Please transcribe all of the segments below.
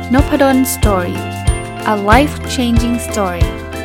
Nopadon Story. A life-changing story.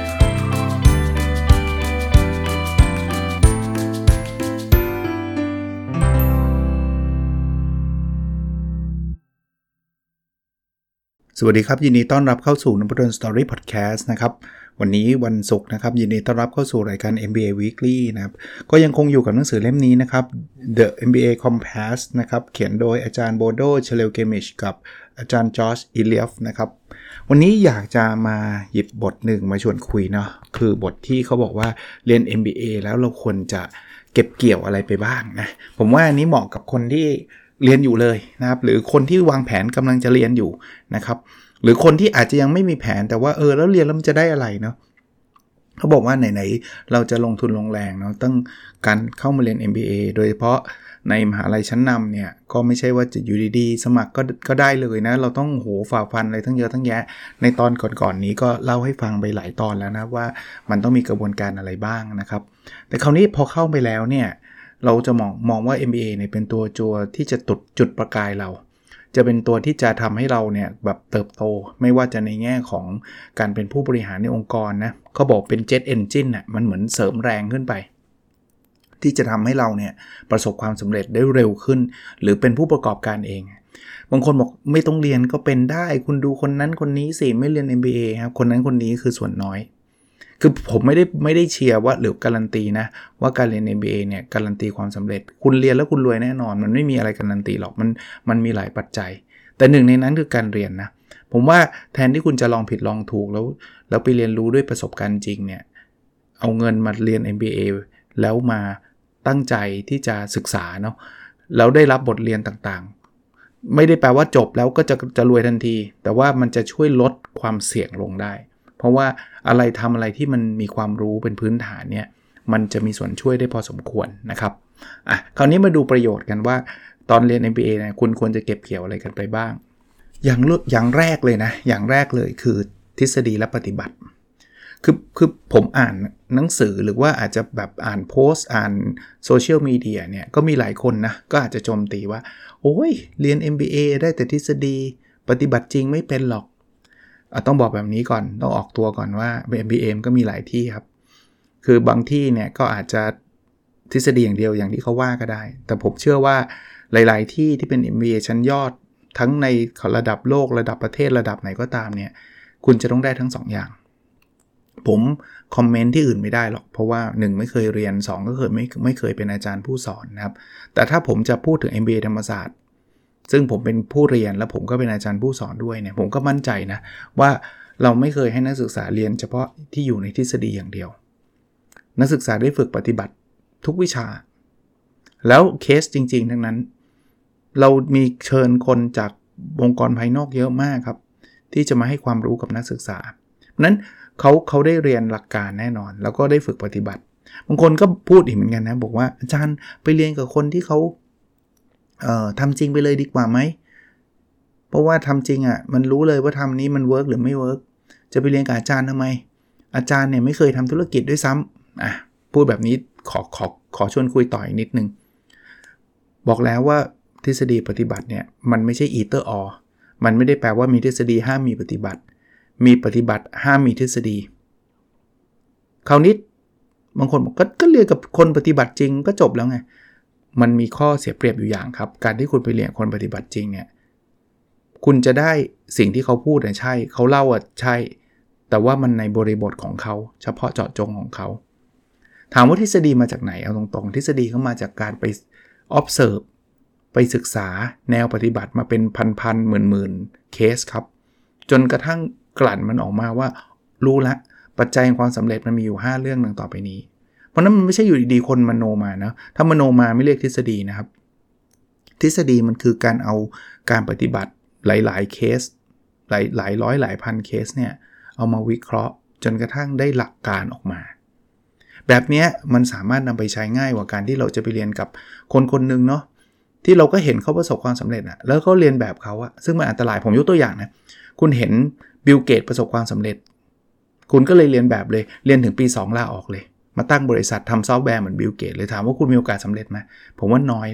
สวัสดีครับยินดีต้อนรับเข้าสู่ Nopadon Story Podcast นะครับวันนี้วันศุกร์นะครับยินดีต้อนรับเข้าสู่รายการ MBA Weekly นะครับก็ยังคงอยู่กับหนังสือเล่มนี้นะครับ The MBA Compass นะครับเขียนโดยอาจารย์โบโด เชเลเกมิชกับอาจารย์จอร์จ อิเลียฟนะครับวันนี้อยากจะมาหยิบบทหนึ่งมาชวนคุยเนาะคือบทที่เขาบอกว่าเรียน MBA แล้วเราควรจะเก็บเกี่ยวอะไรไปบ้างนะผมว่าอันนี้เหมาะกับคนที่เรียนอยู่เลยนะครับหรือคนที่วางแผนกำลังจะเรียนอยู่นะครับหรือคนที่อาจจะยังไม่มีแผนแต่ว่าแล้วเรียนแล้วมันจะได้อะไรเนาะเขาบอกว่าไหนๆเราจะลงทุนลงแรงเนาะต้องการเข้ามาเรียน MBA โดยเฉพาะในมหาลัยชั้นนำเนี่ยก็ไม่ใช่ว่าจะอยู่ดีๆสมัครก็ได้เลยนะเราต้องฝ่าฟันอะไรทั้งเยอะทั้งแยะในตอนก่อนๆนี้ก็เล่าให้ฟังไปหลายตอนแล้วนะว่ามันต้องมีกระบวนการอะไรบ้างนะครับแต่คราวนี้พอเข้าไปแล้วเนี่ยเราจะมองว่า MBA เนี่ยเป็นตัวที่จะจุดประกายเราจะเป็นตัวที่จะทำให้เราเนี่ยแบบเติบโตไม่ว่าจะในแง่ของการเป็นผู้บริหารในองค์กรนะเขาบอกเป็น Jet Engine น่ะมันเหมือนเสริมแรงขึ้นไปที่จะทำให้เราเนี่ยประสบความสำเร็จได้เร็วขึ้นหรือเป็นผู้ประกอบการเองบางคนบอกไม่ต้องเรียนก็เป็นได้คุณดูคนนั้นคนนี้สิไม่เรียน MBA ครับคนนั้นคนนี้คือส่วนน้อยคือผมไม่ได้เชียร์ว่าหรือการันตีนะว่าการเรียน MBA เนี่ยการันตีความสำเร็จคุณเรียนแล้วคุณรวยแน่นอนมันไม่มีอะไรการันตีหรอกมันมีหลายปัจจัยแต่หนึ่งในนั้นคือการเรียนนะผมว่าแทนที่คุณจะลองผิดลองถูกแล้วไปเรียนรู้ด้วยประสบการณ์จริงเนี่ยเอาเงินมาเรียน MBA แล้วมาตั้งใจที่จะศึกษาเนาะแล้วได้รับบทเรียนต่างๆไม่ได้แปลว่าจบแล้วก็จะรวยทันทีแต่ว่ามันจะช่วยลดความเสี่ยงลงได้เพราะว่าทำอะไรที่มันมีความรู้เป็นพื้นฐานเนี่ยมันจะมีส่วนช่วยได้พอสมควรนะครับคราวนี้มาดูประโยชน์กันว่าตอนเรียน MBA เนี่ยคุณควรจะเก็บเกี่ยวอะไรกันไปบ้างอย่างแรกเลยนะอย่างแรกเลยคือทฤษฎีและปฏิบัติคือผมอ่านหนังสือหรือว่าอาจจะแบบอ่านโพสต์อ่านโซเชียลมีเดียเนี่ยก็มีหลายคนนะก็อาจจะโจมตีว่าโอ้ยเรียน MBA ได้แต่ทฤษฎีปฏิบัติจริงไม่เป็นหรอกต้องบอกแบบนี้ก่อนต้องออกตัวก่อนว่า MBA ก็มีหลายที่ครับคือบางที่เนี่ยก็อาจจะทฤษฎีอย่างเดียวอย่างที่เขาว่าก็ได้แต่ผมเชื่อว่าหลายๆที่เป็น MBA ชั้นยอดทั้งในระดับโลกระดับประเทศระดับไหนก็ตามเนี่ยคุณจะต้องได้ทั้ง2 อย่างผมคอมเมนต์ที่อื่นไม่ได้หรอกเพราะว่า1ไม่เคยเรียน2ก็ไม่เคยเป็นอาจารย์ผู้สอนนะครับแต่ถ้าผมจะพูดถึง MBA ธรรมศาสตร์ซึ่งผมเป็นผู้เรียนและผมก็เป็นอาจารย์ผู้สอนด้วยเนี่ยผมก็มั่นใจนะว่าเราไม่เคยให้นักศึกษาเรียนเฉพาะที่อยู่ในทฤษฎีอย่างเดียวนักศึกษาได้ฝึกปฏิบัติทุกวิชาแล้วเคสจริงๆทั้งนั้นเรามีเชิญคนจากองค์กรภายนอกเยอะมากครับที่จะมาให้ความรู้กับนักศึกษานั้นเขาได้เรียนหลักการแน่นอนแล้วก็ได้ฝึกปฏิบัติบางคนก็พูดอีกเหมือนกันนะบอกว่าอาจารย์ไปเรียนกับคนที่เขาทำจริงไปเลยดีกว่าไหมเพราะว่าทำจริงมันรู้เลยว่าทำนี้มันเวิร์กหรือไม่เวิร์กจะไปเรียนกับอาจารย์ทำไมอาจารย์เนี่ยไม่เคยทำธุรกิจด้วยซ้ำพูดแบบนี้ขอชวนคุยต่ออีกนิดนึงบอกแล้วว่าทฤษฎีปฏิบัติเนี่ยมันไม่ใช่ either or มันไม่ได้แปลว่ามีทฤษฎีห้ามมีปฏิบัติมีปฏิบัติห้ามมีทฤษฎีคราวนี้บางคนบอกก็เรียนกับคนปฏิบัติจริงก็จบแล้วไงมันมีข้อเสียเปรียบอยู่อย่างครับการที่คุณไปเรียนคนปฏิบัติจริงเนี่ยคุณจะได้สิ่งที่เขาพูดใช่เขาเล่าใช่แต่ว่ามันในบริบทของเขาเฉพาะเจาะจงของเขาถามว่าทฤษฎีมาจากไหนเอาตรงๆทฤษฎีเข้ามาจากการไป observe ไปศึกษาแนวปฏิบัติมาเป็นพันๆหมื่นๆเคสครับจนกระทั่งกลั่นมันออกมาว่ารู้ละปัจจัยความสำเร็จมันมีอยู่5เรื่องดังต่อไปนี้เพราะนั้นมันไม่ใช่อยู่ดีๆคนมโนมานะถ้ามโนมาไม่เรียกทฤษฎีนะครับทฤษฎีมันคือการเอาการปฏิบัติหลายๆเคสหลายร้อยหลายพันเคสเนี่ยเอามาวิเคราะห์จนกระทั่งได้หลักการออกมาแบบนี้มันสามารถนำไปใช้ง่ายกว่าการที่เราจะไปเรียนกับคนนึงเนาะที่เราก็เห็นเขาประสบความสำเร็จแล้วก็เรียนแบบเขาซึ่งมันอันตรายผมยกตัวอย่างนะคุณเห็นบิลเกตประสบความสำเร็จคุณก็เลยเรียนแบบเลยเรียนถึงปี2ลาออกเลยมาตั้งบริษัททำซอฟต์แวร์เหมือนบิลเกตเลยถามว่าคุณมีโอกาสสำเร็จไหมผมว่าน้อย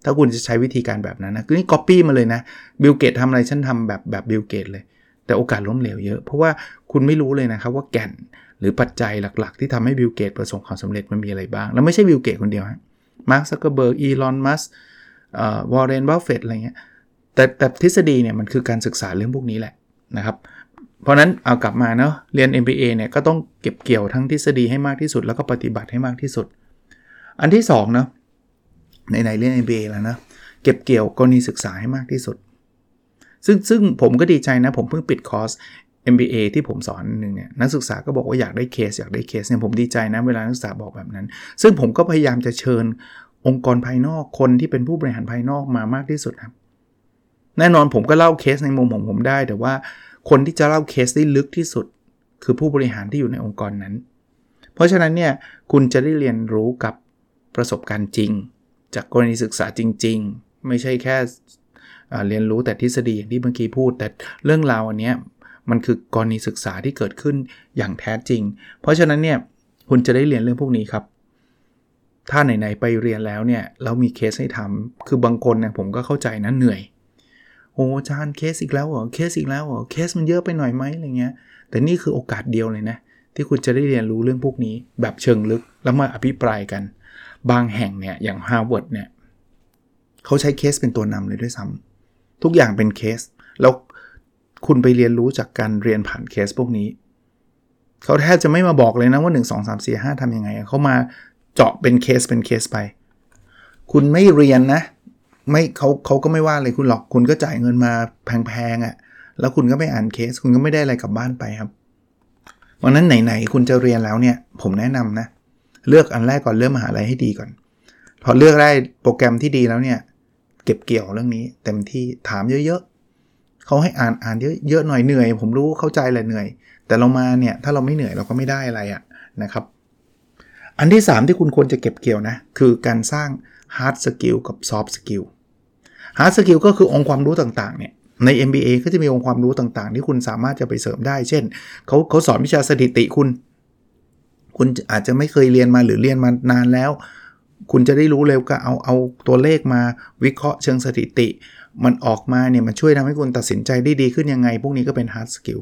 ถ้าคุณจะใช้วิธีการแบบนั้นนะนี่ copy มาเลยนะบิลเกตทำอะไรฉันทำแบบบิลเกตเลยแต่โอกาสล้มเหลวเยอะเพราะว่าคุณไม่รู้เลยนะครับว่าแก่นหรือปัจจัยหลักๆที่ทำให้บิลเกตประสบความสำเร็จมันมีอะไรบ้างแล้วไม่ใช่บิลเกตคนเดียวฮะมาร์ค ซักเคอร์เบิร์ก อีลอน มัสก์วอร์เรน บัฟเฟตต์อะไรเงี้ยแต่ทฤษฎีเนี่ยมันคือการศึกษาเรื่องพวกนี้แหละนะครับเพราะนั้นเอากลับมาเนาะเรียน MBA เนี่ยก็ต้องเก็บเกี่ยวทั้งทฤษฎีให้มากที่สุดแล้วก็ปฏิบัติให้มากที่สุดอันที่2เนาะไหนๆเรียน MBA แล้วนะเก็บเกี่ยวกรณีศึกษาให้มากที่สุดซึ่งผมก็ดีใจนะผมเพิ่งปิดคอร์ส MBA ที่ผมสอนนึงเนี่ยนักศึกษาก็บอกว่าอยากได้เคสเนี่ยผมดีใจนะเวลานักศึกษาบอกแบบนั้นซึ่งผมก็พยายามจะเชิญองค์กรภายนอกคนที่เป็นผู้บริหารภายนอกมามากที่สุดครับแน่นอนผมก็เล่าเคสในมุมของผมได้แต่ว่าคนที่จะเล่าเคสได้ลึกที่สุดคือผู้บริหารที่อยู่ในองค์กรนั้นเพราะฉะนั้นเนี่ยคุณจะได้เรียนรู้กับประสบการณ์จริงจากกรณีศึกษาจริงๆไม่ใช่แค่เรียนรู้แต่ทฤษฎีอย่างที่เมื่อกี้พูดแต่เรื่องราวอันนี้มันคือกรณีศึกษาที่เกิดขึ้นอย่างแท้จริงเพราะฉะนั้นเนี่ยคุณจะได้เรียนเรื่องพวกนี้ครับถ้าไหนๆไปเรียนแล้วเนี่ยแล้วมีเคสให้ทำคือบางคนเนี่ยผมก็เข้าใจนะเหนื่อยโอ้อาจารย์เคสอีกแล้วเหรอเคสมันเยอะไปหน่อยไหมอะไรเงี้ยแต่นี่คือโอกาสเดียวเลยนะที่คุณจะได้เรียนรู้เรื่องพวกนี้แบบเชิงลึกแล้วมาอภิปรายกันบางแห่งเนี่ยอย่าง Harvard เนี่ยเขาใช้เคสเป็นตัวนำเลยด้วยซ้ำทุกอย่างเป็นเคสแล้วคุณไปเรียนรู้จากการเรียนผ่านเคสพวกนี้เขาแทบจะไม่มาบอกเลยนะว่า1 2 3 4 5ทำยังไงเขามาเจาะเป็นเคสไปคุณไม่เรียนนะไม่เขาก็ไม่ว่าเลยคุณหรอกคุณก็จ่ายเงินมาแพงๆอ่ะแล้วคุณก็ไม่อ่านเคสคุณก็ไม่ได้อะไรกลับบ้านไปครับเพราะนั้นไหนๆคุณจะเรียนแล้วเนี่ยผมแนะนำนะเลือกอันแรกก่อนเลือกมหาลัยให้ดีก่อนพอเลือกได้โปรแกรมที่ดีแล้วเนี่ยเก็บเกี่ยวเรื่องนี้เต็มที่ถามเยอะๆเขาให้อ่านเยอะหน่อยเหนื่อยผมรู้เข้าใจแหละเหนื่อยแต่เรามาเนี่ยถ้าเราไม่เหนื่อยเราก็ไม่ได้อะไรอ่ะนะครับอันที่3ที่คุณควรจะเก็บเกี่ยวนะคือการสร้าง hard skill กับ soft skill hard skill ก็คือองค์ความรู้ต่างๆเนี่ยใน MBA ก็จะมีองค์ความรู้ต่างๆที่คุณสามารถจะไปเสริมได้เช่นเขาสอนวิชาสถิติคุณอาจจะไม่เคยเรียนมาหรือเรียนมานานแล้วคุณจะได้รู้เร็วก็เอาตัวเลขมาวิเคราะห์เชิงสถิติมันออกมาเนี่ยมันช่วยทำให้คุณตัดสินใจได้ดีขึ้นยังไงพวกนี้ก็เป็น hard skill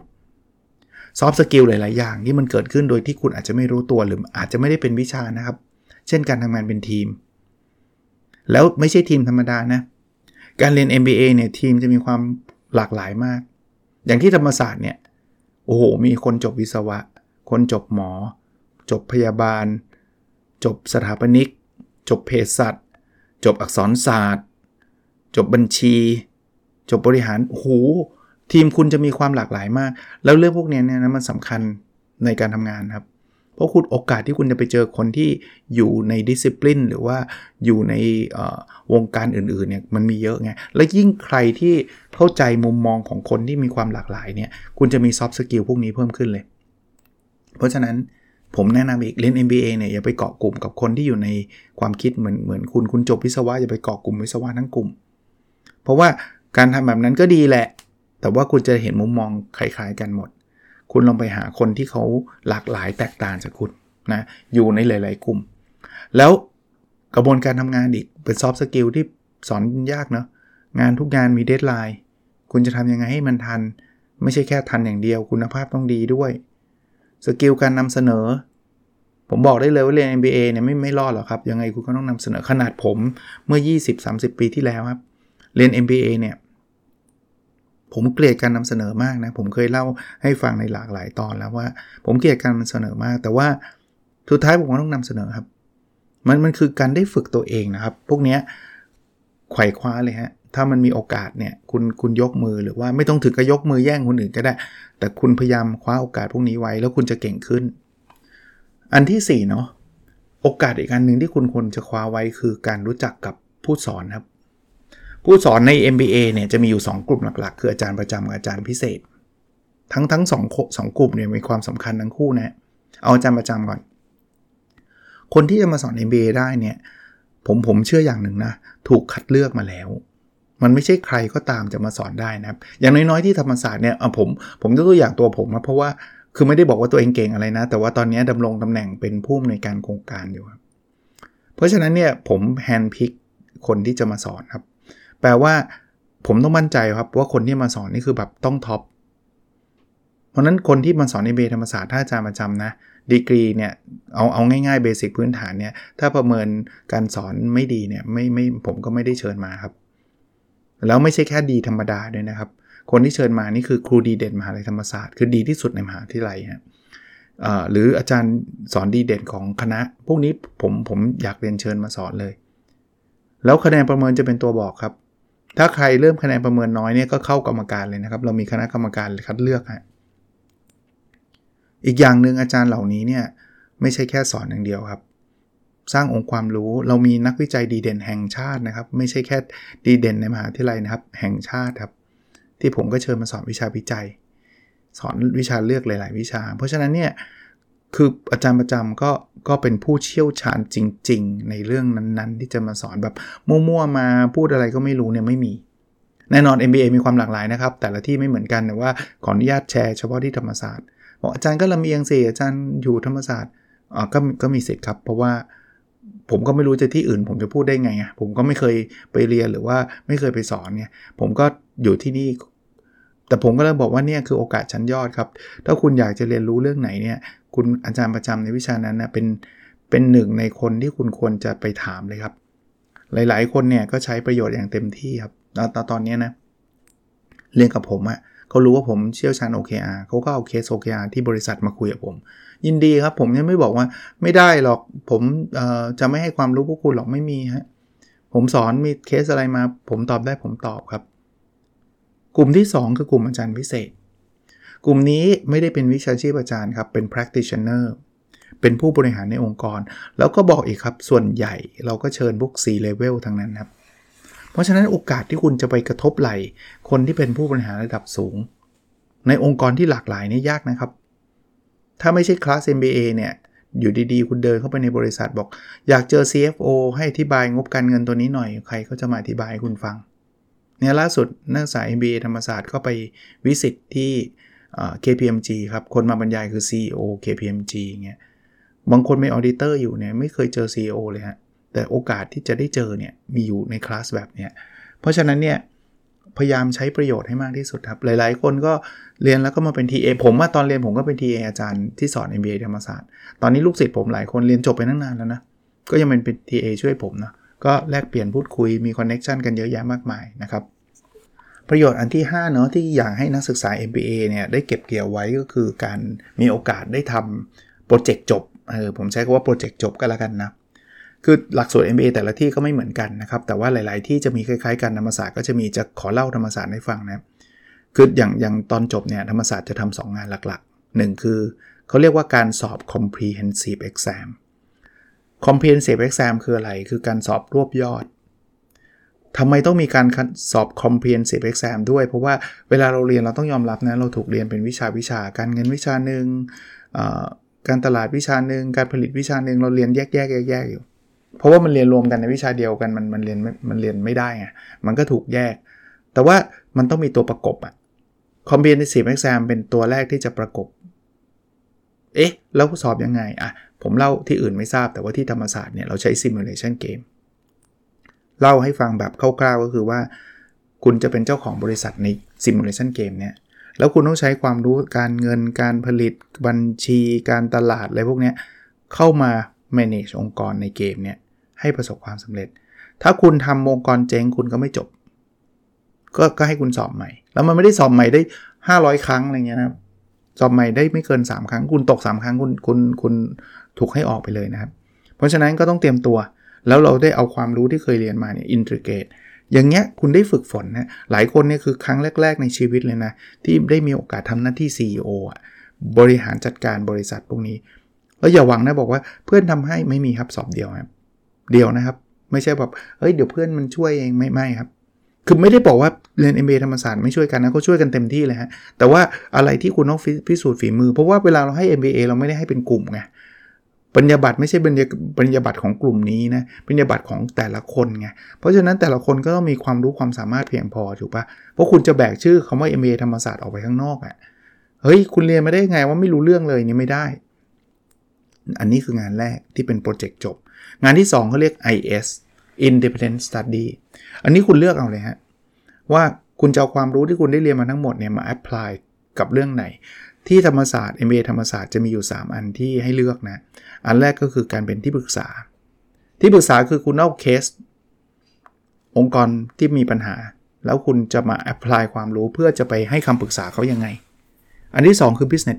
soft skill หลายๆอย่างที่มันเกิดขึ้นโดยที่คุณอาจจะไม่รู้ตัวหรืออาจจะไม่ได้เป็นวิชานะครับเช่นการทำงานเป็นทีมแล้วไม่ใช่ทีมธรรมดานะการเรียน MBA เนี่ยทีมจะมีความหลากหลายมากอย่างที่ธรรมศาสตร์เนี่ยโอ้โหมีคนจบวิศวะคนจบหมอจบพยาบาลจบสถาปนิกจบเภสัชจบอักษรศาสตร์จบบัญชีจบบริหารโอ้โหทีมคุณจะมีความหลากหลายมากแล้วเรื่องพวกนี้เนี่ยนะมันสำคัญในการทำงานครับเพราะคุณโอกาสที่คุณจะไปเจอคนที่อยู่ในดิสซิปลินหรือว่าอยู่ในวงการอื่นๆเนี่ยมันมีเยอะไงและยิ่งใครที่เข้าใจมุมมองของคนที่มีความหลากหลายเนี่ยคุณจะมีซอฟต์สกิลพวกนี้เพิ่มขึ้นเลยเพราะฉะนั้นผมแนะนำอีกเรียน MBA เนี่ยอย่าไปเกาะกลุ่มกับคนที่อยู่ในความคิดเหมือนคุณจบวิศวะอย่าไปเกาะกลุ่มวิศวะทั้งกลุ่มเพราะว่าการทำแบบนั้นก็ดีแหละแต่ว่าคุณจะเห็นมุมมองคล้ายๆกันหมดคุณลองไปหาคนที่เขาหลากหลายแตกต่างจากคุณนะอยู่ในหลายๆกลุ่มแล้วกระบวนการทำงานอีกเป็นซอฟต์สกิลที่สอนยากเนาะงานทุกงานมีเดดไลน์คุณจะทำยังไงให้มันทันไม่ใช่แค่ทันอย่างเดียวคุณภาพต้องดีด้วยสกิลการนำเสนอผมบอกได้เลยว่าเรียน MBA เนี่ยไม่รอดหรอกครับยังไงคุณก็ต้องนำเสนอขนาดผมเมื่อ 20-30 ปีที่แล้วครับเรียน MBA เนี่ยผมเกลียดการนำเสนอมากนะผมเคยเล่าให้ฟังในหลากหลายตอนแล้วว่าผมเกลียดการนำเสนอมากแต่ว่าสุดท้ายผมก็ต้องนำเสนอครับมันคือการได้ฝึกตัวเองนะครับพวกนี้ไขว่คว้าเลยฮะถ้ามันมีโอกาสเนี่ยคุณยกมือหรือว่าไม่ต้องถึงกับยกมือแย่งคนอื่นก็ได้แต่คุณพยายามคว้าโอกาสพวกนี้ไว้แล้วคุณจะเก่งขึ้นอันที่4เนาะโอกาสอีกอันนึงที่คุณควรจะคว้าไว้คือการรู้จักกับผู้สอนครับผู้สอนใน MBA เนี่ยจะมีอยู่2กลุ่มหลักๆคืออาจารย์ประจำกับอาจารย์พิเศษทั้ง2กลุ่มเนี่ยมีความสำคัญทั้งคู่นะเอาอาจารย์ประจำก่อนคนที่จะมาสอน MBA ได้เนี่ยผมเชื่ออย่างหนึ่งนะถูกคัดเลือกมาแล้วมันไม่ใช่ใครก็ตามจะมาสอนได้นะครับอย่างน้อยๆที่ธรรมศาสตร์เนี่ยผมยกตัวอย่างตัวผมนะเพราะว่าคือไม่ได้บอกว่าตัวเองเก่งอะไรนะแต่ว่าตอนนี้ดำรงตำแหน่งเป็นผู้อำนวยการโครงการอยู่ครับเพราะฉะนั้นเนี่ยผมแฮนด์พิกคนที่จะมาสอนครับแปลว่าผมต้องมั่นใจครับว่าคนที่มาสอนนี่คือแบบต้องท็อปเพราะนั้นคนที่มาสอน MBA ธรรมศาสตร์ถ้าอาจารย์ประจำนะดีกรีเนี่ยเอาง่ายๆเบสิกพื้นฐานเนี่ยถ้าประเมินการสอนไม่ดีเนี่ยไม่ผมก็ไม่ได้เชิญมาครับแล้วไม่ใช่แค่ดีธรรมดาด้วยนะครับคนที่เชิญมานี่คือครูดีเด่นมหาวิทยาลัยธรรมศาสตร์คือดีที่สุดในมหาวิทยาลัยฮะหรืออาจารย์สอนดีเด่นของคณะพวกนี้ผมอยากเรียนเชิญมาสอนเลยแล้วคะแนนประเมินจะเป็นตัวบอกครับถ้าใครเริ่มคะแนนประเมินน้อยเนี่ยก็เข้ากรรมการเลยนะครับเรามีคณะกรรมการคัดเลือกฮะอีกอย่างนึงอาจารย์เหล่านี้เนี่ยไม่ใช่แค่สอนอย่างเดียวครับสร้างองค์ความรู้เรามีนักวิจัยดีเด่นแห่งชาตินะครับไม่ใช่แค่ดีเด่นในมหาวิทยาลัยนะครับแห่งชาติครับที่ผมก็เชิญมาสอนวิชาวิจัยสอนวิชาเลือกหลายๆวิชาเพราะฉะนั้นเนี่ยคืออาจารย์ประจำก็เป็นผู้เชี่ยวชาญจริงๆในเรื่องนั้นๆที่จะมาสอนแบบมั่วๆมาพูดอะไรก็ไม่รู้เนี่ยไม่มีแน่นอน MBA มีความหลากหลายนะครับแต่ละที่ไม่เหมือนกันแต่ว่าขออนุญาตแชร์เฉพาะที่ธรรมศาสตร์บอกอาจารย์ก็ลำเอียงสิอาจารย์อยู่ธรรมศาสตร์ก็มีสิทธิ์ครับเพราะว่าผมก็ไม่รู้จะที่อื่นผมจะพูดได้ไงผมก็ไม่เคยไปเรียนหรือว่าไม่เคยไปสอนเนี่ยผมก็อยู่ที่นี่แต่ผมก็เลยบอกว่าเนี่ยคือโอกาสชั้นยอดครับถ้าคุณอยากจะเรียนรู้เรื่องไหนเนี่ยคุณอาจารย์ประจำในวิชานั้นนะเป็นหนึ่งในคนที่คุณควรจะไปถามเลยครับหลายๆคนเนี่ยก็ใช้ประโยชน์อย่างเต็มที่ครับตอนนี้นะเรียนกับผมเขารู้ว่าผมเชี่ยวชาญ OKR เขาก็เอาเคส OKR ที่บริษัทมาคุยกับผมยินดีครับผมยังไม่บอกว่าไม่ได้หรอกผมจะไม่ให้ความรู้พวกคุณหรอกไม่มีฮะผมสอนมีเคสอะไรมาผมตอบได้ผมตอบครับกลุ่มที่2คือกลุ่มอาจารย์พิเศษกลุ่มนี้ไม่ได้เป็นวิชาชีพอาจารย์ครับเป็น practitioner เป็นผู้บริหารในองค์กรแล้วก็บอกอีกครับส่วนใหญ่เราก็เชิญพวก C level ทั้งนั้นครับเพราะฉะนั้นโอกาสที่คุณจะไปกระทบไหล่คนที่เป็นผู้บริหารระดับสูงในองค์กรที่หลากหลายนี่ยากนะครับถ้าไม่ใช่คลาส MBA เนี่ยอยู่ดีๆคุณเดินเข้าไปในบริษัทบอกอยากเจอ CFO ให้อธิบายงบการเงินตัวนี้หน่อยใครก็จะมาอธิบายให้คุณฟังเนี่ยล่าสุดนักศึกษา MBA ธรรมศาสตร์ก็ไปวิสิตที่KPMG ครับคนมาบรรยายคือ CEO KPMG เงี้ยบางคนเป็นออดิเตอร์อยู่เนี่ยไม่เคยเจอ CEO เลยฮะแต่โอกาสที่จะได้เจอเนี่ยมีอยู่ในคลาสแบบเนี้ยเพราะฉะนั้นเนี่ยพยายามใช้ประโยชน์ให้มากที่สุดครับหลายๆคนก็เรียนแล้วก็มาเป็น TA ผมว่าตอนเรียนผมก็เป็น TA อาจารย์ที่สอน MBA ธรรมศาสตร์ตอนนี้ลูกศิษย์ผมหลายคนเรียนจบไปตั้งนานแล้วนะก็ยังเป็น TA ช่วยผมนะก็แลกเปลี่ยนพูดคุยมีคอนเนคชั่นกันเยอะแยะมากมายนะครับประโยชน์อันที่5เนาะที่อยากให้นักศึกษา MBA เนี่ยได้เก็บเกี่ยวไว้ก็คือการมีโอกาสได้ทำโปรเจกต์จบผมใช้คำว่าโปรเจกต์จบก็แล้วกันนะคือหลักสูตร MBA แต่ละที่ก็ไม่เหมือนกันนะครับแต่ว่าหลายๆที่จะมีคล้ายๆกันธรรมศาสตร์ก็จะมีจะขอเล่าธรรมศาสตร์ให้ฟังนะคืออย่างตอนจบเนี่ยธรรมศาสตร์จะทำ2งานหลักๆ1คือเขาเรียกว่าการสอบ comprehensive exam comprehensive exam คืออะไรคือการสอบรวบยอดทำไมต้องมีการสอบ comprehensive exam ด้วยเพราะว่าเวลาเราเรียนเราต้องยอมรับนะเราถูกเรียนเป็นวิชาการเงินวิชานึงการตลาดวิชานึงการผลิตวิชานึงเราเรียนแยกอยู่เพราะว่ามันเรียนรวมกันในวิชาเดียวกันมันเรียนไม่ได้ไงมันก็ถูกแยกแต่ว่ามันต้องมีตัวประกบcomprehensive exam เป็นตัวแรกที่จะประกบแล้วสอบยังไงผมเล่าที่อื่นไม่ทราบแต่ว่าที่ธรรมศาสตร์เนี่ยเราใช้ simulation game เล่าให้ฟังแบบคร่าวๆก็คือว่าคุณจะเป็นเจ้าของบริษัทใน simulation game เนี่ยแล้วคุณต้องใช้ความรู้การเงินการผลิตบัญชีการตลาดอะไรพวกนี้เข้ามา manage องค์กรในเกมเนี่ยให้ประสบความสำเร็จถ้าคุณทำองค์กรเจ๊งคุณก็ไม่จบก็ให้คุณสอบใหม่แล้วมันไม่ได้สอบใหม่ได้500ครั้งอะไรเงี้ยนะครับสอบใหม่ได้ไม่เกิน3ครั้งคุณตก3ครั้งคุณถูกให้ออกไปเลยนะครับเพราะฉะนั้นก็ต้องเตรียมตัวแล้วเราได้เอาความรู้ที่เคยเรียนมาเนี่ยอินทิเกรตอย่างเงี้ยคุณได้ฝึกฝนนะหลายคนเนี่ยคือครั้งแรกๆในชีวิตเลยนะที่ได้มีโอกาสทำหน้าที่ CEO บริหารจัดการบริษัทพวกนี้แล้วอย่าหวังนะบอกว่าเพื่อนทำให้ไม่มีครับสอบเดียวครับเดียวนะครับไม่ใช่แบบเดี๋ยวเพื่อนมันช่วยเองไม่ครับคือไม่ได้บอกว่าเรียน MBA ธรรมศาสตร์ไม่ช่วยกันนะเขาช่วยกันเต็มที่เลยฮะแต่ว่าอะไรที่คุณต้องพิสูจน์ฝีมือเพราะว่าเวลาเราให้ MBA เราไม่ได้ให้เป็นกลุ่มไงปริญญาบัตรไม่ใช่ปริญญาบัตรของกลุ่มนี้นะปริญญาบัตรของแต่ละคนไงเพราะฉะนั้นแต่ละคนก็ต้องมีความรู้ความสามารถเพียงพอถูกป่ะเพราะคุณจะแบกชื่อคำว่า MBA ธรรมศาสตร์ออกไปข้างนอกเฮ้ยคุณเรียนมาได้ไงว่าไม่รู้เรื่องเลยนี่ไม่ได้อันนี้คืองานแรกที่เป็นโปรเจกต์จบงานที่2เขาเรียก IS independent study อันนี้คุณเลือกเอาเลยฮะว่าคุณจะเอาความรู้ที่คุณได้เรียนมาทั้งหมดเนี่ยมา apply กับเรื่องไหนที่ธรรมศาสตร์ MBA ธรรมศาสตร์จะมีอยู่3อันที่ให้เลือกนะอันแรกก็คือการเป็นที่ปรึกษาคือคุณเอาเคสองค์กรที่มีปัญหาแล้วคุณจะมา apply ความรู้เพื่อจะไปให้คำปรึกษาเขายังไงอันที่2คือ business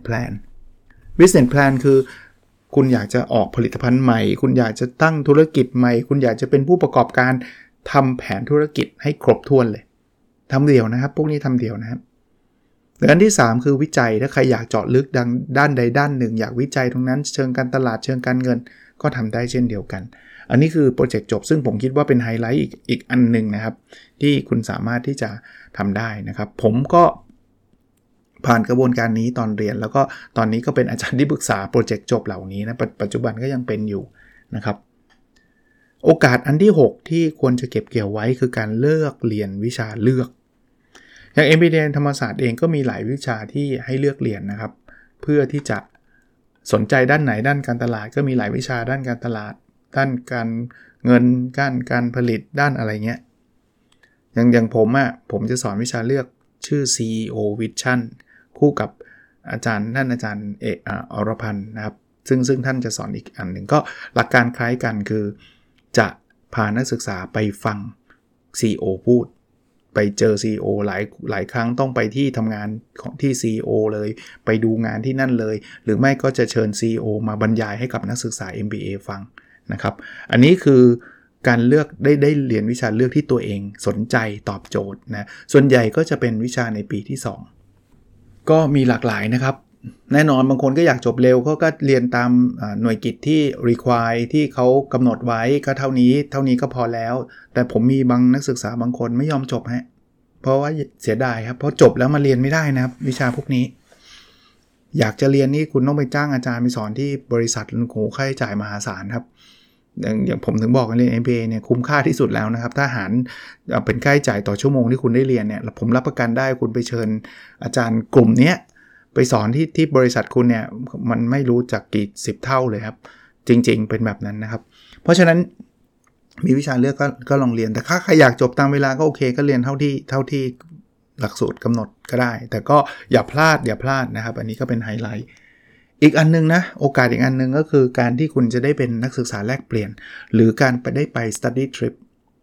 plan คือคุณอยากจะออกผลิตภัณฑ์ใหม่คุณอยากจะตั้งธุรกิจใหม่คุณอยากจะเป็นผู้ประกอบการทำแผนธุรกิจให้ครบถ้วนเลยทำเดี่ยวนะครับพวกนี้ทำเดี่ยวนะครับและอันที่3คือวิจัยถ้าใครอยากเจาะลึกด้านใดด้านหนึ่งอยากวิจัยตรงนั้นเชิงการตลาดเชิงการเงินก็ทำได้เช่นเดียวกันอันนี้คือโปรเจกต์จบซึ่งผมคิดว่าเป็นไฮไลท์อีกอันนึงนะครับที่คุณสามารถที่จะทำได้นะครับผมก็ผ่านกระบวนการนี้ตอนเรียนแล้วก็ตอนนี้ก็เป็นอาจารย์ที่ปรึกษาโปรเจกต์จบเหล่านี้นะปัจจุบันก็ยังเป็นอยู่นะครับโอกาสอันที่6ที่ควรจะเก็บเกี่ยวไว้คือการเลือกเรียนวิชาเลือกอย่าง MBA ธรรมศาสตร์เองก็มีหลายวิชาที่ให้เลือกเรียนนะครับเพื่อที่จะสนใจด้านไหนด้านการตลาดก็มีหลายวิชาด้านการตลาดด้านการเงินการผลิตด้านอะไรเงี้ยอย่างผมจะสอนวิชาเลือกชื่อ CEO Vision คู่กับอาจารย์อรพันธ์นะครับซึ่งท่านจะสอนอีกอันหนึ่งก็หลักการคล้ายกันคือจะพานักศึกษาไปฟัง CEO พูดไปเจอ CEO หลายครั้งต้องไปที่ทำงานของที่ CEO เลยไปดูงานที่นั่นเลยหรือไม่ก็จะเชิญ CEO มาบรรยายให้กับนักศึกษา MBA ฟังนะครับอันนี้คือการเลือกได้เรียนวิชาเลือกที่ตัวเองสนใจตอบโจทย์นะส่วนใหญ่ก็จะเป็นวิชาในปีที่2ก็มีหลากหลายนะครับแน่นอนบางคนก็อยากจบเร็วเขาก็เรียนตามหน่วยกิตที่ require ที่เขากำหนดไว้ก็เท่านี้ก็พอแล้วแต่ผมมีบางนักศึกษาบางคนไม่ยอมจบฮะเพราะว่าเสียดายครับเพราะจบแล้วมาเรียนไม่ได้นะครับวิชาพวกนี้อยากจะเรียนนี่คุณต้องไปจ้างอาจารย์ไปสอนที่บริษัทโหค่าใช้จ่ายมหาศาลครับอย่างผมถึงบอกกันเรียน MBA เนี่ยคุ้มค่าที่สุดแล้วนะครับถ้าหารเป็นค่าใช้จ่ายต่อชั่วโมงที่คุณได้เรียนเนี่ยผมรับประกันได้คุณไปเชิญอาจารย์กลุ่มนี้ไปสอนที่บริษัทคุณเนี่ยมันไม่รู้จักกี่10เท่าเลยครับจริงๆเป็นแบบนั้นนะครับเพราะฉะนั้นมีวิชาเลือกก็ลองเรียนแต่ถ้าใครอยากจบตามเวลาก็โอเคก็เรียนเท่าที่หลักสูตรกำหนดก็ได้แต่ก็อย่าพลาดนะครับอันนี้ก็เป็นไฮไลท์อีกอันนึงนะโอกาสอีกอันนึงก็คือการที่คุณจะได้เป็นนักศึกษาแลกเปลี่ยนหรือการได้ไป study trip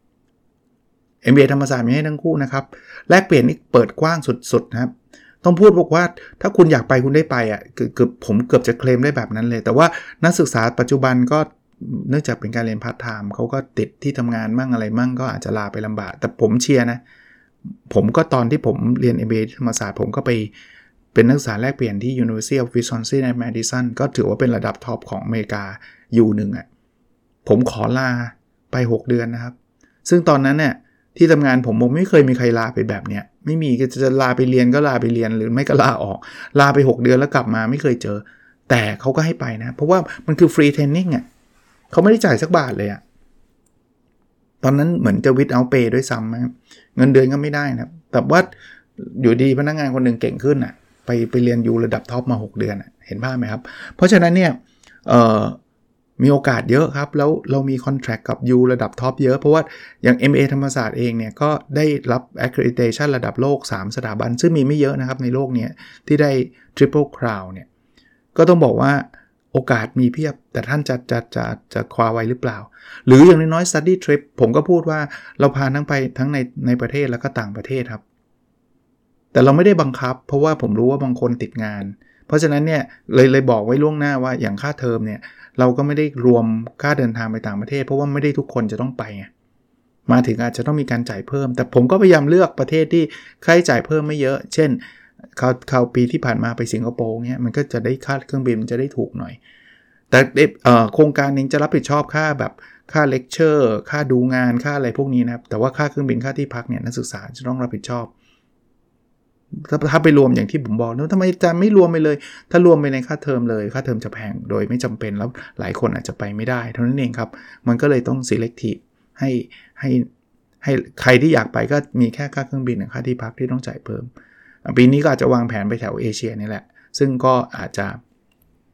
MBA ธรรมศาสตร์มีให้ทั้งคู่นะครับแลกเปลี่ยนนี่เปิดกว้างสุดๆนะครับต้องพูดบอกว่าถ้าคุณอยากไปคุณได้ไปอ่ะผมเกือบจะเคลมได้แบบนั้นเลยแต่ว่านักศึกษาปัจจุบันก็เนื่องจากเป็นการเรียนพาร์ทไทม์เขาก็ติดที่ทำงานมั่งอะไรมั่งก็อาจจะลาไปลำบากแต่ผมเชียร์นะผมก็ตอนที่ผมเรียน MBA ธรรมศาสตร์ผมก็ไปเป็นนักศึกษาแลกเปลี่ยนที่ University of Wisconsin and Madison ก็ถือว่าเป็นระดับท็อปของอเมริกา U1 อ่ะผมขอลาไป6เดือนนะครับซึ่งตอนนั้นเนี่ยที่ทำงานผมไม่เคยมีใครลาไปแบบเนี้ยไม่มีจะลาไปเรียนก็ลาไปเรียนหรือไม่ก็ลาออกลาไป6เดือนแล้วกลับมาไม่เคยเจอแต่เขาก็ให้ไปนะเพราะว่ามันคือฟรีเทรนนิ่งอ่ะเขาไม่ได้จ่ายสักบาทเลยอ่ะตอนนั้นเหมือนจะwithout payด้วยซ้ำนะเงินเดือนก็ไม่ได้นะแต่ว่าอยู่ดีพนักงานคนหนึ่งเก่งขึ้นอ่ะไปเรียนยูระดับท็อปมา6เดือนอ่ะเห็นภาพไหมครับเพราะฉะนั้นเนี่ยมีโอกาสเยอะครับแล้วเรามีคอนแทรคกับยูระดับท็อปเยอะเพราะว่าอย่าง MA ธรรมศาสตร์เองเนี่ยก็ได้รับ accreditation ระดับโลก3สถาบันซึ่งมีไม่เยอะนะครับในโลกนี้ที่ได้ Triple Crown เนี่ยก็ต้องบอกว่าโอกาสมีเพียบแต่ท่านจะคว้าไว้หรือเปล่าหรืออย่างน้อยๆ study trip ผมก็พูดว่าเราพาทั้งในประเทศแล้วก็ต่างประเทศครับแต่เราไม่ได้บังคับเพราะว่าผมรู้ว่าบางคนติดงานเพราะฉะนั้นเนี่ยเลยบอกไว้ล่วงหน้าว่าอย่างค่าเทอมเนี่ยเราก็ไม่ได้รวมค่าเดินทางไปต่างประเทศเพราะว่าไม่ได้ทุกคนจะต้องไปไงมาถึงอาจจะต้องมีการจ่ายเพิ่มแต่ผมก็พยายามเลือกประเทศที่ค่าใช้จ่ายเพิ่มไม่เยอะเช่นคราวปีที่ผ่านมาไปสิงคโปร์เนี่ยมันก็จะได้ค่าเครื่องบินจะได้ถูกหน่อยแต่โครงการนึงจะรับผิดชอบค่าแบบค่าเลคเชอร์ค่าดูงานค่าอะไรพวกนี้นะครับแต่ว่าค่าเครื่องบินค่าที่พักเนี่ยนักศึกษาจะต้องรับผิดชอบถ้าไปรวมอย่างที่ผมบอกแล้วทำไมจะไม่รวมไปเลยถ้ารวมไปในค่าเทอมเลยค่าเทอมจะแพงโดยไม่จำเป็นแล้วหลายคนอาจจะไปไม่ได้เท่านั้นเองครับมันก็เลยต้อง selective ให้ใครที่อยากไปก็มีแค่ค่าเครื่องบินกับค่าที่พักที่ต้องจ่ายเพิ่มปีนี้ก็อาจจะวางแผนไปแถวเอเชียนี่แหละซึ่งก็อาจจะ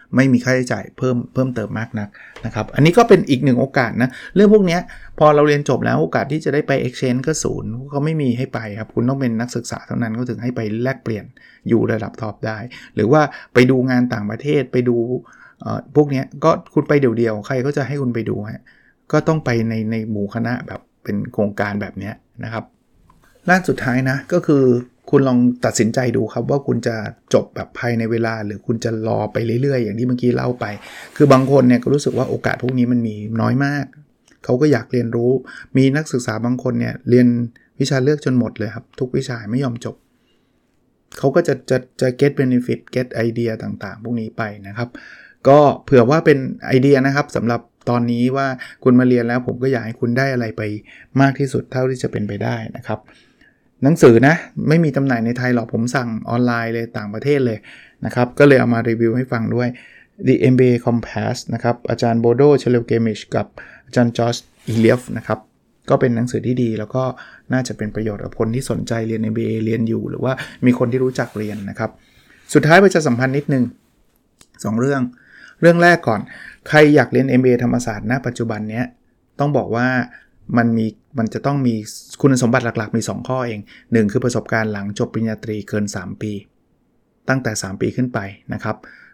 ไม่มีค่าใช้จ่ายเพิ่มเติมมากนักนะครับอันนี้ก็เป็นอีกหนึ่งโอกาสนะเรื่องพวกนี้พอเราเรียนจบแล้วโอกาสที่จะได้ไป exchange ก็ศูนย์เขาไม่มีให้ไปครับคุณต้องเป็นนักศึกษาเท่านั้นเขาถึงให้ไปแลกเปลี่ยนอยู่ระดับท็อปได้หรือว่าไปดูงานต่างประเทศไปดูพวกนี้ก็คุณไปเดี่ยวๆใครก็จะให้คุณไปดูฮะก็ต้องไปในหมู่คณะแบบเป็นโครงการแบบนี้นะครับด้านสุดท้ายนะก็คือคุณลองตัดสินใจดูครับว่าคุณจะจบแบบภายในเวลาหรือคุณจะรอไปเรื่อยๆอย่างที่เมื่อกี้เล่าไปคือบางคนเนี่ยก็รู้สึกว่าโอกาสพวกนี้มันมีน้อยมากเขาก็อยากเรียนรู้มีนักศึกษาบางคนเนี่ยเรียนวิชาเลือกจนหมดเลยครับทุกวิชาไม่ยอมจบเขาก็จะ get benefit get ไอเดียต่างๆพวกนี้ไปนะครับก็เผื่อว่าเป็นไอเดียนะครับสำหรับตอนนี้ว่าคุณมาเรียนแล้วผมก็อยากให้คุณได้อะไรไปมากที่สุดเท่าที่จะเป็นไปได้นะครับหนังสือนะไม่มีจำหน่ายในไทยหรอกผมสั่งออนไลน์เลยต่างประเทศเลยนะครับก็เลยเอามารีวิวให้ฟังด้วย The MBA Compass นะครับอาจารย์โบโดเชเลเกมิชกับอาจารย์จอร์จอิเลียฟนะครับก็เป็นหนังสือที่ดีแล้วก็น่าจะเป็นประโยชน์กับคนที่สนใจเรียน MBA เรียนอยู่หรือว่ามีคนที่รู้จักเรียนนะครับสุดท้ายประชาสัมพันธ์นิดนึง2เรื่องแรกก่อนใครอยากเรียน MBA ธรรมศาสตร์ณปัจจุบันเนี้ยต้องบอกว่ามันจะต้องมีคุณสมบัติหลักๆมี2ข้อเอง1คือประสบการณ์หลังจบปริญญาตรีเกิน3ปีตั้งแต่3ปีขึ้นไปนะครับ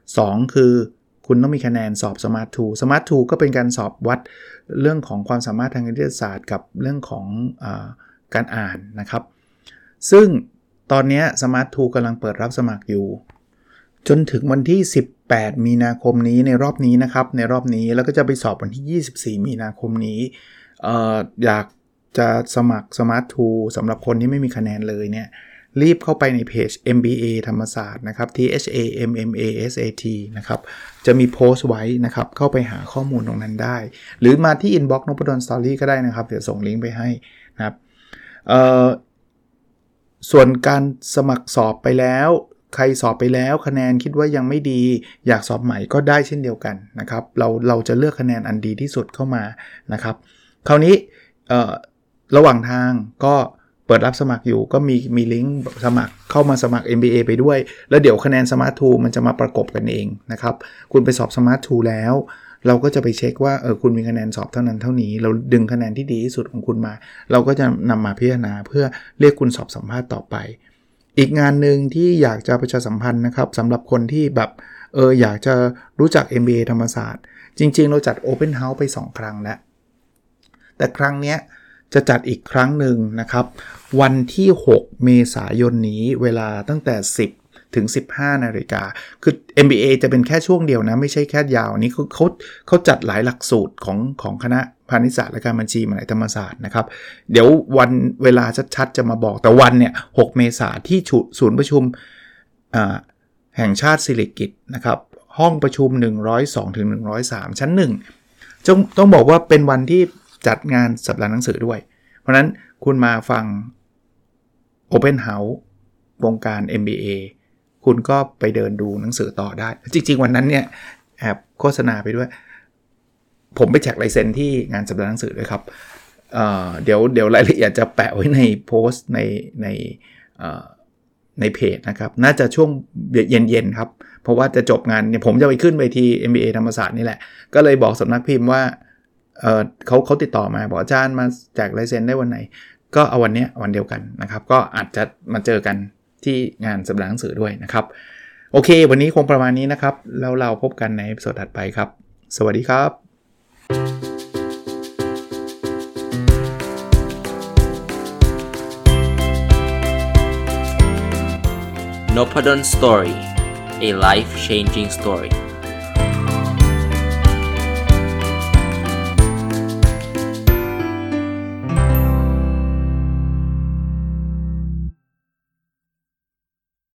2คือคุณต้องมีคะแนนสอบ Smart 2 Smart 2 ก็เป็นการสอบวัดเรื่องของความสามารถทางคณิตศาสตร์กับเรื่องของการอ่านนะครับซึ่งตอนนี้ Smart 2 กำลังเปิดรับสมัครอยู่จนถึงวันที่18มีนาคมนี้ในรอบนี้นะครับในรอบนี้แล้วก็จะไปสอบวันที่24มีนาคมนี้อยากจะสมัคร Smart 2 สำหรับคนที่ไม่มีคะแนนเลยเนี่ยรีบเข้าไปในเพจ MBA ธรรมศาสตร์นะครับ THAMMASAT นะครับจะมีโพสต์ไว้นะครับเข้าไปหาข้อมูลตรงนั้นได้หรือมาที่ inbox Nopadon Story ก็ได้นะครับเดี๋ยวส่งลิงก์ไปให้นะครับส่วนการสมัครสอบไปแล้วใครสอบไปแล้วคะแนนคิดว่ายังไม่ดีอยากสอบใหม่ก็ได้เช่นเดียวกันนะครับเราจะเลือกคะแนนอันดีที่สุดเข้ามานะครับคราวนี้ระหว่างทางก็เปิดรับสมัครอยู่ก็มีลิงก์สมัครเข้ามาสมัคร MBA ไปด้วยแล้วเดี๋ยวคะแนน Smart 2 มันจะมาประกบกันเองนะครับคุณไปสอบ Smart 2 แล้วเราก็จะไปเช็คว่าคุณมีคะแนนสอบเท่านั้นเท่านี้เราดึงคะแนนที่ดีที่สุดของคุณมาเราก็จะนำมาพิจารณาเพื่อเรียกคุณสอบสัมภาษณ์ต่อไปอีกงานหนึ่งที่อยากจะประชาสัมพันธ์นะครับสำหรับคนที่แบบอยากจะรู้จัก MBA ธรรมศาสตร์จริงๆเราจัด Open House ไป2ครั้งแล้วแต่ครั้งเนี้ยจะจัดอีกครั้งหนึ่งนะครับวันที่6เมษายนนี้เวลาตั้งแต่10ถึง15นาฬิกาคือ MBA จะเป็นแค่ช่วงเดียวนะไม่ใช่แค่ยาวนี้เขาจัดหลายหลักสูตรของคณะพาณิชยศาสตร์และการบัญชีมหาวิทยาลัยธรรมศาสตร์นะครับเดี๋ยววันเวลาชัดๆจะมาบอกแต่วันเนี่ย6เมษายนที่ศูนย์ประชุมแห่งชาติสิริกิติ์นะครับห้องประชุม102ถึง103ชั้น1ต้องบอกว่าเป็นวันที่จัดงานสัปดาห์หนังสือด้วยเพราะนั้นคุณมาฟัง Open House วงการ MBA คุณก็ไปเดินดูหนังสือต่อได้จริงๆวันนั้นเนี่ยแอบโฆษณาไปด้วยผมไปแจกลายเซ็นที่งานสัปดาห์หนังสือด้วยครับเดี๋ยวรายละเอียดจะแปะไว้ในโพสต์ในเพจนะครับน่าจะช่วงเย็นๆครับเพราะว่าจะจบงานเนี่ยผมจะไปขึ้นเวที MBA ธรรมศาสตร์นี่แหละก็เลยบอกสำนักพิมพ์ว่าเขาติดต่อมาบอกอาจารย์มาแจกลายเซ็นได้วันไหนก็เอาวันนี้วันเดียวกันนะครับก็อาจจะมาเจอกันที่งานสัปดาห์หนังสือด้วยนะครับโอเควันนี้คงประมาณนี้นะครับแล้วเราพบกันในตอนถัดไปครับสวัสดีครับ Nopadon Story, a life-changing story.